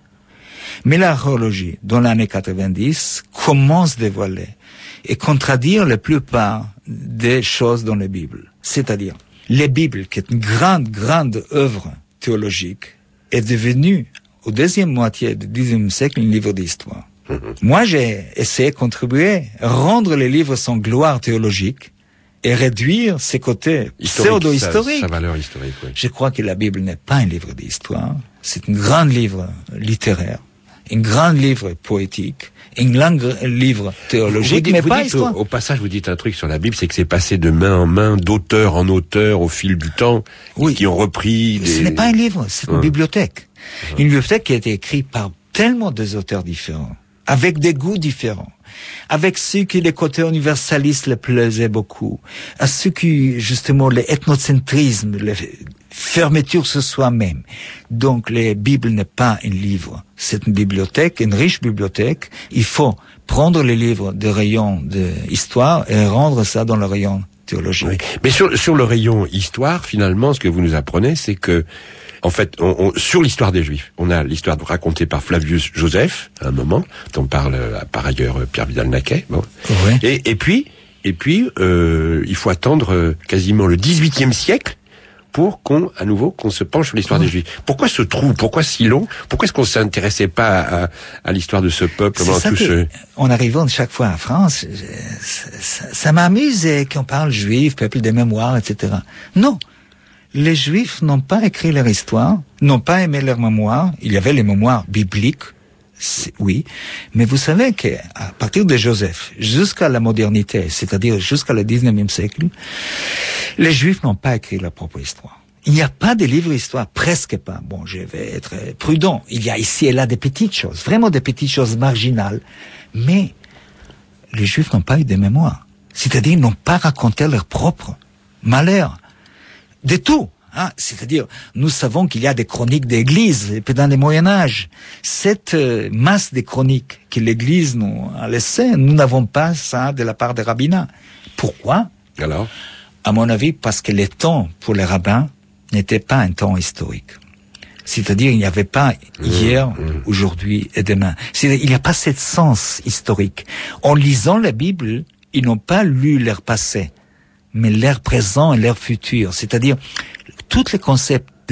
Mais l'archéologie, dans l'année quatre-vingt-dix, commence à dévoiler et contredire la plupart des choses dans la Bible. C'est-à-dire, la Bible, qui est une grande, grande œuvre théologique, est devenue, au deuxième moitié du dix-neuvième siècle, un livre d'histoire. Mmh. Moi, j'ai essayé de contribuer à rendre les livres son gloire théologique et réduire ses côtés pseudo-historiques. Sa, sa valeur historique, oui. Je crois que la Bible n'est pas un livre d'histoire, c'est un grand livre littéraire, un grand livre poétique, un grand livre théologique, vous dites, mais vous pas dites histoire. Au, au passage, vous dites un truc sur la Bible, c'est que c'est passé de main en main, d'auteur en auteur, au fil du temps, oui. qui ont repris des... Ce n'est pas un livre, c'est une hum. bibliothèque. Hum. Une bibliothèque qui a été écrite par tellement des auteurs différents, avec des goûts différents, avec ceux qui les côtés universalistes les plaisaient beaucoup, à ceux qui, justement, l'ethnocentrisme, la fermeture sur soi-même. Donc, la Bible n'est pas un livre, c'est une bibliothèque, une riche bibliothèque. Il faut prendre les livres des rayons d'histoire et rendre ça dans le rayon théologique. Oui. Mais sur, sur le rayon histoire, finalement, ce que vous nous apprenez, c'est que en fait, on, on, sur l'histoire des Juifs, on a l'histoire racontée par Flavius Joseph, à un moment, dont parle euh, par ailleurs Pierre Vidal-Naquet. Bon. Oui. Et, et puis, et puis, euh, il faut attendre euh, quasiment le dix-huitième siècle pour qu'on, à nouveau, qu'on se penche sur l'histoire oui. des Juifs. Pourquoi ce trou? Pourquoi si long? Pourquoi est-ce qu'on s'intéressait pas à, à l'histoire de ce peuple? C'est ça tout que, ce... En arrivant chaque fois en France, je, ça, ça m'amuse qu'on parle juif, peuple des mémoires, et cetera. Non. Les Juifs n'ont pas écrit leur histoire, n'ont pas aimé leur mémoire. Il y avait les mémoires bibliques, oui. Mais vous savez qu'à partir de Joseph, jusqu'à la modernité, c'est-à-dire jusqu'à le dix-neuvième siècle, les Juifs n'ont pas écrit leur propre histoire. Il n'y a pas de livre d'histoire, presque pas. Bon, je vais être prudent. Il y a ici et là des petites choses, vraiment des petites choses marginales. Mais les Juifs n'ont pas eu de mémoire. C'est-à-dire, ils n'ont pas raconté leur propre malheur. De tout, hein. C'est-à-dire, nous savons qu'il y a des chroniques d'Église pendant le Moyen-Âge. Cette euh, masse de chroniques que l'Église nous a laissées, nous n'avons pas ça de la part des rabbinats. Pourquoi? Alors? À mon avis, parce que le temps pour les rabbins n'était pas un temps historique. C'est-à-dire, il n'y avait pas hier, mmh, mmh. aujourd'hui et demain. C'est-à-dire, il n'y a pas ce sens historique. En lisant la Bible, ils n'ont pas lu leur passé, mais leur présent et leur futur. C'est-à-dire, tous les concepts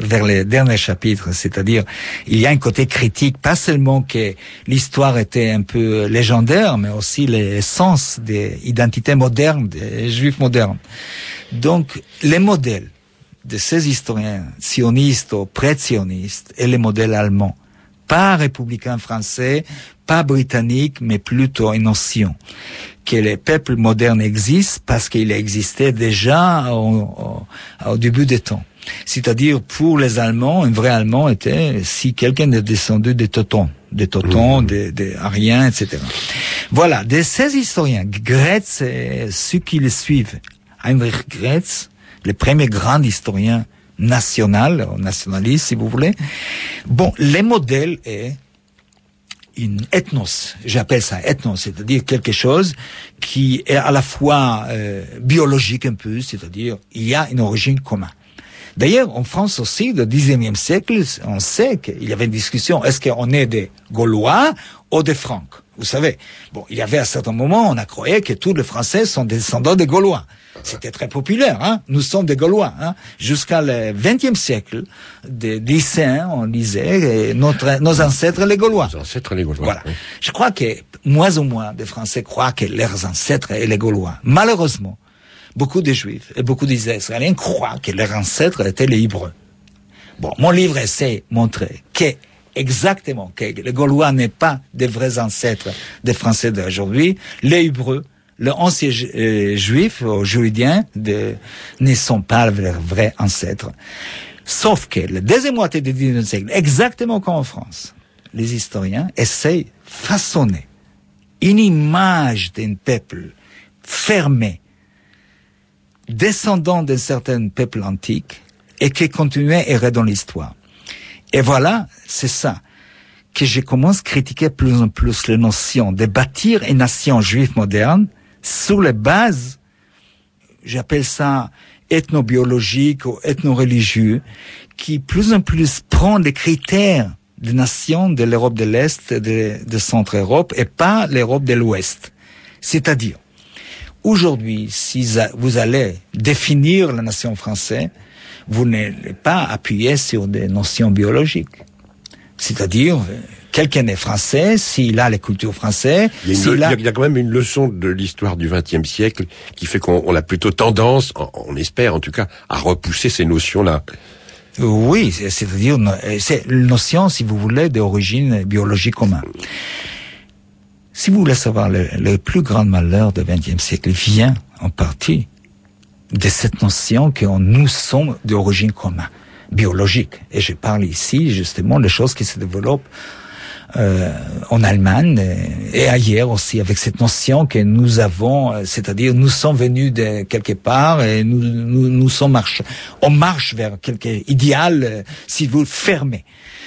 vers les derniers chapitres, c'est-à-dire il y a un côté critique, pas seulement que l'histoire était un peu légendaire, mais aussi l'essence des identités modernes, des juifs modernes. Donc les modèles de ces historiens sionistes ou pré-sionistes et les modèles allemands, pas républicains français, pas britanniques, mais plutôt une notion que les peuples modernes existent parce qu'ils existaient déjà au, au, au début des temps. C'est-à-dire, pour les Allemands, un vrai Allemand était si quelqu'un est descendu des Teutons, des Teutons, mmh. des, des Ariens, et cetera. Voilà, de ces historiens, Graetz et ceux qui le suivent, Heinrich Graetz, le premier grand historien national, nationaliste si vous voulez. Bon, les modèles est une ethnos, j'appelle ça ethnos, c'est-à-dire quelque chose qui est à la fois euh, biologique un peu, c'est-à-dire il y a une origine commune. D'ailleurs, en France aussi, au dixième siècle, on sait qu'il y avait une discussion, est-ce qu'on est des Gaulois ou des Francs? Vous savez, bon, il y avait à un certain moment, on a cru que tous les Français sont des descendants des Gaulois. C'était très populaire, hein. Nous sommes des Gaulois, hein. Jusqu'à le vingtième siècle, des lycéens, on lisait notre, nos ancêtres les Gaulois. Nos ancêtres les Gaulois. Voilà. Oui. Je crois que moins ou moins de Français croient que leurs ancêtres étaient les Gaulois. Malheureusement, beaucoup de Juifs et beaucoup d'Israéliens croient que leurs ancêtres étaient les Hébreux. Bon, mon livre essaie de montrer que exactement que les Gaulois n'est pas des vrais ancêtres des Français d'aujourd'hui. Les Hébreux, les anciens euh, Juifs ou Judiens de, ne sont pas leurs vrais ancêtres. Sauf que la deuxième moitié du dix-neuvième siècle, exactement comme en France, les historiens essayent de façonner une image d'un peuple fermé, descendant d'un certain peuple antique et qui continuait à errer dans l'histoire. Et voilà, c'est ça que je commence à critiquer plus en plus les notions de bâtir une nation juive moderne sur les bases, j'appelle ça ethnobiologique ou ethno-religieux, qui plus en plus prend les critères des nations de l'Europe de l'Est et de, de Centre-Europe et pas l'Europe de l'Ouest. C'est-à-dire, aujourd'hui, si vous allez définir la nation française, vous n'allez pas appuyer sur des notions biologiques. C'est-à-dire, quelqu'un est français, s'il a la culture française... Il y, a une, s'il a... il y a quand même une leçon de l'histoire du vingtième siècle qui fait qu'on on a plutôt tendance, on, on espère en tout cas, à repousser ces notions-là. Oui, c'est-à-dire, c'est une notion, si vous voulez, d'origine biologique commune. Si vous voulez savoir, le, le plus grand malheur du vingtième siècle vient en partie de cette notion que nous sommes d'origine commune, biologique. Et je parle ici, justement, des choses qui se développent euh, en Allemagne et ailleurs aussi, avec cette notion que nous avons, c'est-à-dire nous sommes venus de quelque part et nous nous, nous sommes marche, on marche vers quelque idéal, si vous fermez.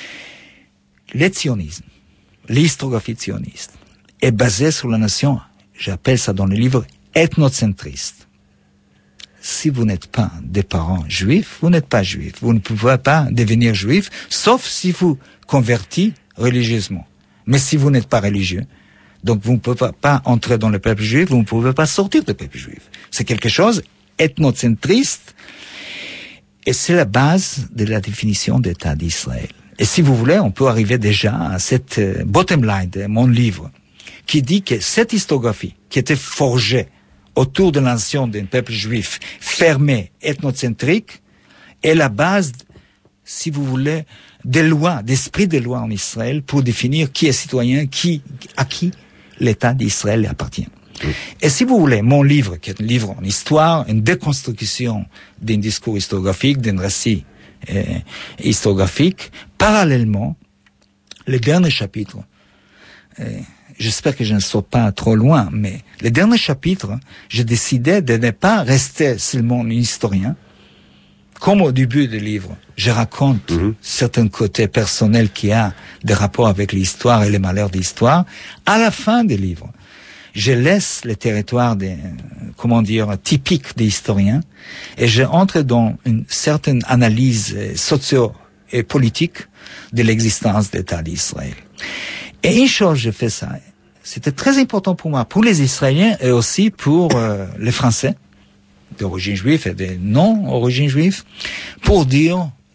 Le sionisme, l'historiographie sioniste, est basée sur la notion, j'appelle ça dans le livre, ethnocentriste. Si vous n'êtes pas des parents juifs, vous n'êtes pas juif. Vous ne pouvez pas devenir juif, sauf si vous convertissez religieusement. Mais si vous n'êtes pas religieux, donc vous ne pouvez pas entrer dans le peuple juif, vous ne pouvez pas sortir du peuple juif. C'est quelque chose ethnocentriste, et c'est la base de la définition d'État d'Israël. Et si vous voulez, on peut arriver déjà à cette euh, bottom line de mon livre, qui dit que cette historiographie, qui était forgée autour de la nation d'un peuple juif fermé, ethnocentrique, est la base, si vous voulez, des lois, d'esprit des lois en Israël pour définir qui est citoyen, qui, à qui l'État d'Israël appartient. Oui. Et si vous voulez, mon livre, qui est un livre en histoire, une déconstruction d'un discours historiographique, d'un récit euh, historiographique, parallèlement, le dernier chapitre, euh, j'espère que je ne saute pas trop loin, mais le dernier chapitre, j'ai décidé de ne pas rester seulement un historien. Comme au début du livre, je raconte mmh. certains côtés personnels qui a des rapports avec l'histoire et les malheurs de l'histoire. À la fin du livre, je laisse le territoire des, comment dire, typique des historiens et je entre dans une certaine analyse socio- et politique de l'existence de l'État d'Israël. Et une chose, je fais ça. C'était très important pour moi, pour les Israéliens et aussi pour euh, les Français d'origine juive et de non-origine juive, pour dire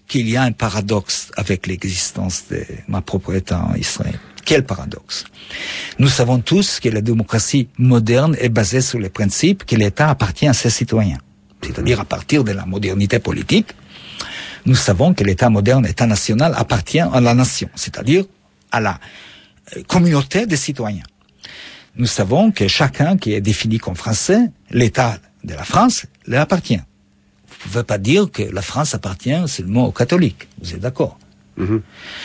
qu'il y a un paradoxe avec l'existence de ma propre État en Israël. Quel paradoxe? Nous savons tous que la démocratie moderne est basée sur le principe que l'État appartient à ses citoyens. C'est-à-dire à partir de la modernité politique, nous savons que l'État moderne, État national, appartient à la nation, c'est-à-dire à la communauté des citoyens. Nous savons que chacun qui est défini comme français, l'État de la France, lui appartient. Vous ne pouvez pas dire que la France appartient seulement aux catholiques. Vous êtes d'accord? Mm-hmm.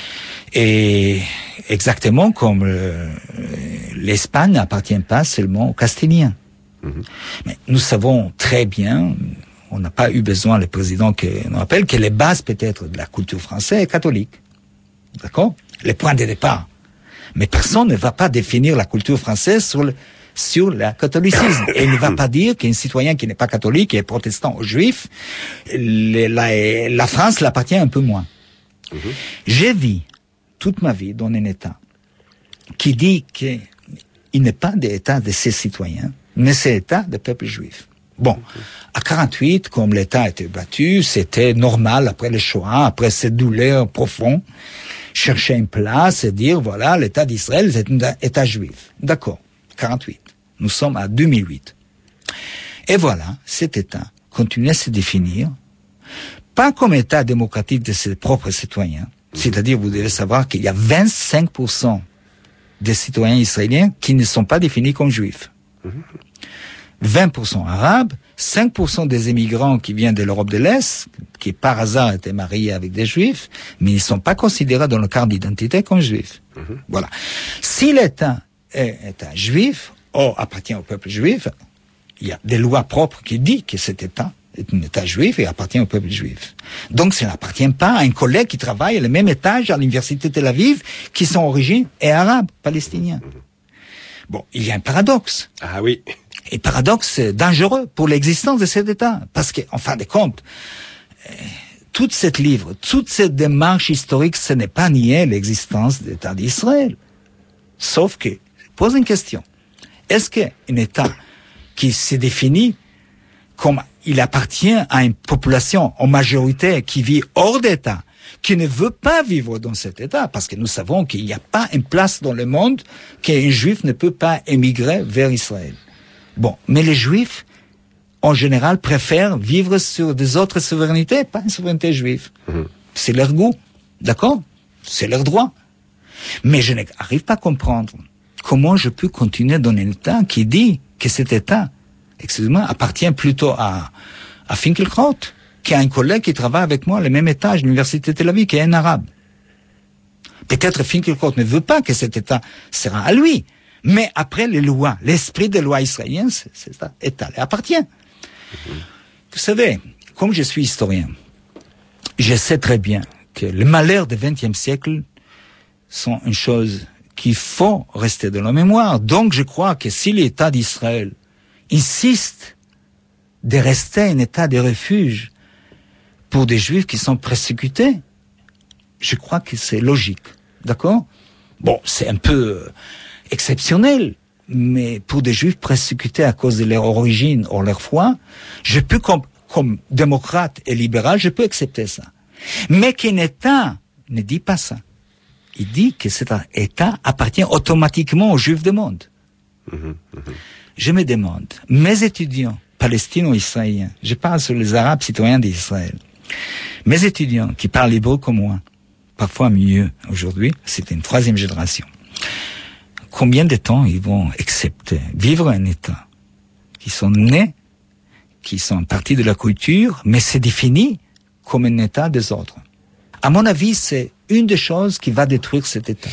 Et exactement comme euh, l'Espagne n'appartient pas seulement aux Castiliens. Mm-hmm. Mais nous savons très bien, on n'a pas eu besoin, le président qui nous rappelle, que les bases peut-être de la culture française est catholique. D'accord? Les points de départ. Mais personne ne va pas définir la culture française sur le, sur le catholicisme. Et il ne va pas dire qu'un citoyen qui n'est pas catholique, qui est protestant ou juif, le, la, la France l'appartient un peu moins. Mm-hmm. J'ai vu toute ma vie dans un État qui dit qu'il n'est pas d'État de ses citoyens, mais c'est l'État du peuple juif. Bon, à quarante-huit, comme l'État a été battu, c'était normal après le Shoah, après cette douleur profonde, chercher une place et dire, voilà, l'État d'Israël, c'est un État juif. D'accord, quarante-huit. Nous sommes à deux mille huit. Et voilà, cet État continue à se définir, pas comme État démocratique de ses propres citoyens, c'est-à-dire, vous devez savoir qu'il y a vingt-cinq pour cent des citoyens israéliens qui ne sont pas définis comme juifs. vingt pour cent arabes, cinq pour cent des immigrants qui viennent de l'Europe de l'Est, qui par hasard étaient mariés avec des juifs, mais ils ne sont pas considérés dans le carte d'identité comme juifs. Mmh. Voilà. Si l'État est État juif, ou appartient au peuple juif, il y a des lois propres qui disent que cet État est un État juif et appartient au peuple juif. Donc, ça n'appartient pas à un collègue qui travaille à le même étage à l'université Tel Aviv, qui son origine est arabe, palestinien. Bon, il y a un paradoxe. Ah oui. Et paradoxe dangereux pour l'existence de cet État. Parce que, en fin de compte, euh, toute cette livre, toute cette démarche historique, ce n'est pas nier l'existence de l'État d'Israël. Sauf que, je pose une question. Est-ce qu'un État qui se définit comme il appartient à une population en majorité qui vit hors d'État, qui ne veut pas vivre dans cet État, parce que nous savons qu'il n'y a pas une place dans le monde qu'un juif ne peut pas émigrer vers Israël. Bon, mais les juifs, en général, préfèrent vivre sur des autres souverainetés, pas une souveraineté juive. Mmh. C'est leur goût, d'accord? C'est leur droit. Mais je n'arrive pas à comprendre comment je peux continuer dans un État qui dit que cet État, excusez-moi, appartient plutôt à, à Finkielkraut, qui a un collègue qui travaille avec moi à le même étage de l'université Tel Aviv, qui est un arabe. Peut-être Finkielkraut ne veut pas que cet État sera à lui, mais après les lois, l'esprit des lois israéliennes, cet État lui appartient. Mmh. Vous savez, comme je suis historien, je sais très bien que les malheurs du vingtième siècle sont une chose qu'il faut rester dans la mémoire. Donc je crois que si l'État d'Israël insiste de rester un état de refuge pour des juifs qui sont persécutés, je crois que c'est logique. D'accord? Bon, c'est un peu exceptionnel, mais pour des juifs persécutés à cause de leur origine ou leur foi, je peux, comme, comme démocrate et libéral, je peux accepter ça. Mais qu'un État ne dit pas ça. Il dit que cet État appartient automatiquement aux juifs du monde. Mmh, mmh. Je me demande, mes étudiants palestino-israéliens, je parle sur les Arabes citoyens d'Israël, mes étudiants qui parlent hébreu comme moi, parfois mieux aujourd'hui, c'est une troisième génération, combien de temps ils vont accepter vivre un État qui sont nés, qui sont partie de la culture, mais c'est défini comme un État des autres. À mon avis, c'est une des choses qui va détruire cet État.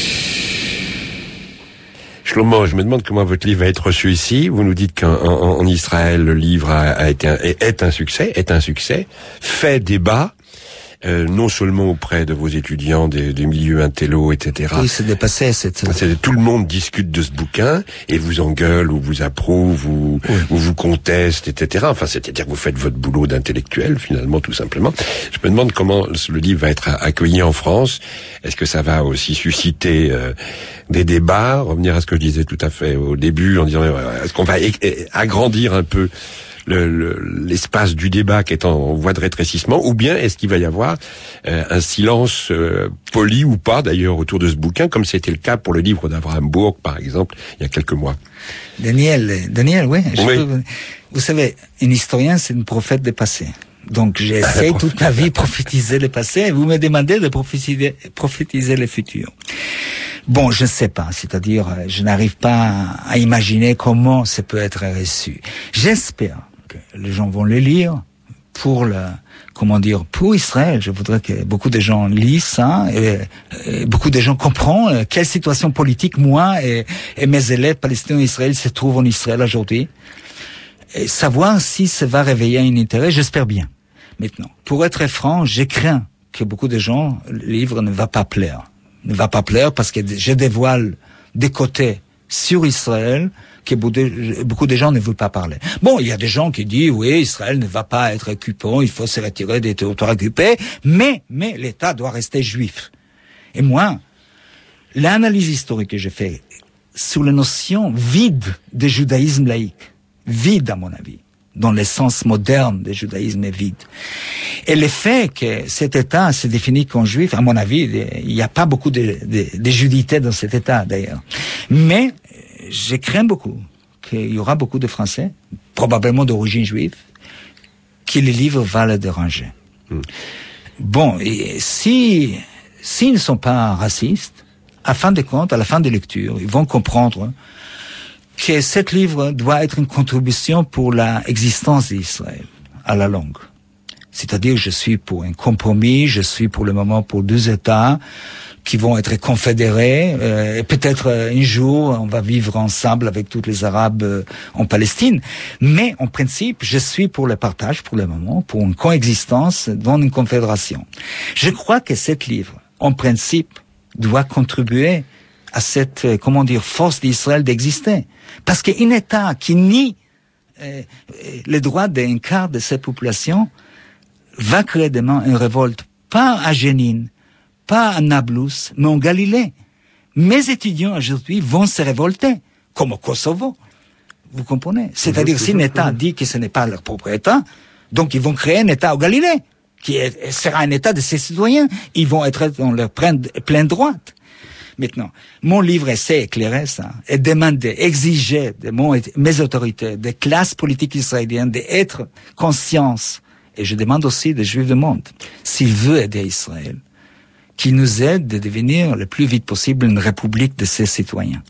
Shlomo, je me demande comment votre livre va être reçu ici. Vous nous dites qu'en en, en Israël, le livre a, a été un, est un succès, est un succès, fait débat, euh, non seulement auprès de vos étudiants des, des milieux intello, et cetera. Oui, c'est dépassé cette. C'est, tout le monde discute de ce bouquin et vous engueule ou vous approuve ou, oui. ou vous conteste, et cetera. Enfin, c'est-à-dire que vous faites votre boulot d'intellectuel, finalement, tout simplement. Je me demande comment le livre va être accueilli en France. Est-ce que ça va aussi susciter euh, des débats, revenir à ce que je disais tout à fait au début, en disant est-ce qu'on va é- agrandir un peu le, le, l'espace du débat qui est en voie de rétrécissement, ou bien est-ce qu'il va y avoir euh, un silence euh, poli ou pas d'ailleurs autour de ce bouquin, comme c'était le cas pour le livre d'Abraham Burg par exemple il y a quelques mois. Daniel, Daniel, oui. Je oui. Peux, vous savez, un historien c'est un prophète des passés. Donc j'essaie toute ma vie de prophétiser le passé et vous me demandez de prophétiser, prophétiser le futur. Bon, je ne sais pas, c'est-à-dire je n'arrive pas à imaginer comment ça peut être reçu. J'espère que les gens vont le lire pour le, comment dire, pour Israël. Je voudrais que beaucoup de gens lisent ça et, et beaucoup de gens comprennent quelle situation politique moi et, et mes élèves palestiniens d'Israël se trouvent en Israël aujourd'hui. Et savoir si ça va réveiller un intérêt, j'espère bien. Maintenant, pour être franc, je crains que beaucoup de gens, le livre ne va pas plaire. Ne va pas plaire parce que je dévoile des côtés sur Israël que beaucoup de gens ne veulent pas parler. Bon, il y a des gens qui disent, oui, Israël ne va pas être occupant, il faut se retirer des territoires occupés, mais, mais l'État doit rester juif. Et moi, l'analyse historique que j'ai faite sur la notion vide de judaïsme laïque, vide à mon avis, dans le sens moderne du judaïsme est vide. Et le fait que cet État se définit comme juif, à mon avis, il n'y a pas beaucoup de, de, de judité dans cet État d'ailleurs. Mais je crains beaucoup qu'il y aura beaucoup de Français, probablement d'origine juive, que le livre va les déranger. Mm. Bon, et si s'ils ne sont pas racistes, à fin de compte, à la fin de lecture, ils vont comprendre que cet livre doit être une contribution pour l'existence d'Israël à la longue. C'est-à-dire, je suis pour un compromis, je suis pour le moment pour deux États qui vont être confédérés, euh, et peut-être euh, un jour on va vivre ensemble avec tous les Arabes euh, en Palestine. Mais en principe, je suis pour le partage pour le moment, pour une coexistence dans une confédération. Je crois que cet livre, en principe, doit contribuer à cette, euh, comment dire, force d'Israël d'exister. Parce qu'un État qui nie euh, les droits d'un quart de cette population va créer demain une révolte, pas à Jénine, pas à Nablus, mais en Galilée. Mes étudiants aujourd'hui vont se révolter, comme au Kosovo. Vous comprenez? C'est-à-dire, si un État dit que ce n'est pas leur propre État, donc ils vont créer un État au Galilée, qui est, sera un État de ses citoyens. Ils vont être dans leur plein, plein droit. Maintenant, mon livre essaie d'éclairer ça, et demander, exiger de mon, mes autorités, des classes politiques israéliennes, d'être conscience. Et je demande aussi des Juifs du monde, s'ils veulent aider Israël, qu'ils nous aident à devenir le plus vite possible une république de ses citoyens.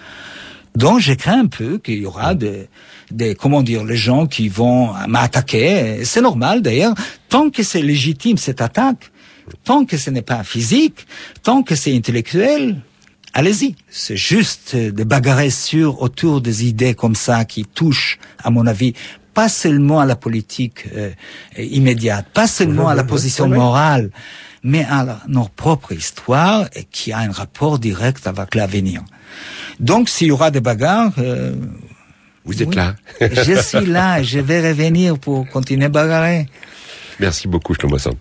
Donc, je crains un peu qu'il y aura des, des, comment dire, les gens qui vont m'attaquer. C'est normal, d'ailleurs. Tant que c'est légitime, cette attaque, tant que ce n'est pas physique, tant que c'est intellectuel, allez-y. C'est juste de bagarrer sur, autour des idées comme ça qui touchent, à mon avis, pas seulement à la politique euh, immédiate, pas seulement à la position morale, mais à la, notre propre histoire et qui a un rapport direct avec l'avenir. Donc, s'il y aura des bagarres... Euh, Vous êtes oui, là. je suis là et je vais revenir pour continuer à bagarrer. Merci beaucoup, Shlomo Sand.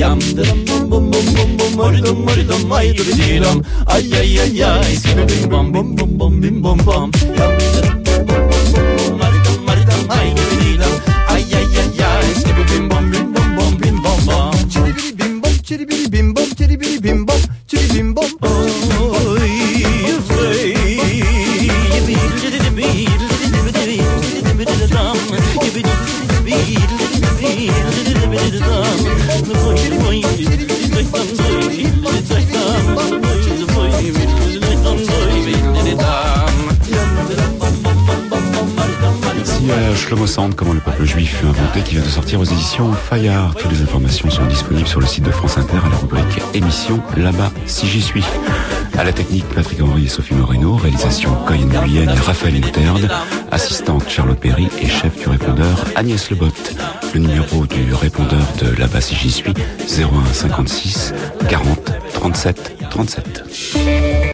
Merci à Shlomo Sand, Comment le peuple juif fut inventé, qui vient de sortir aux éditions Fayard. Toutes les informations sont disponibles sur le site de France Inter à la rubrique émission Là-bas si j'y suis. À la technique, Patrick Henry et Sophie Moreno. Réalisation, Corinne Guyenne et Raphaël Interde. Assistante, Charlotte Perry. Et chef du répondeur, Agnès Lebotte. Le numéro du répondeur de Là-bas si j'y suis, zéro un cinquante-six quarante trente-sept trente-sept.